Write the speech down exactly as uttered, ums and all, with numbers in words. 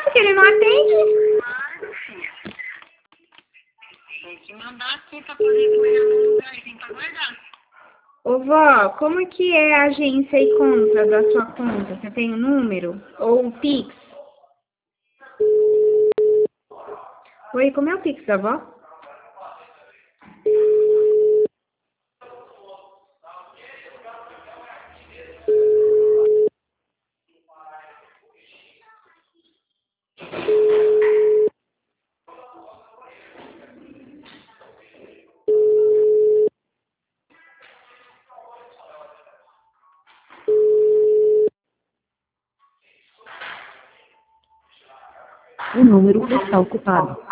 Ué, porque ele não atende. Claro, filha. Tem que mandar aqui pra poder pôr no lugarzinho pra guardar. Ô, vó, como que é a agência e conta da sua conta? Você tem o número? Ou o Pix? Oi, como é o Pix da vó? O número está ocupado.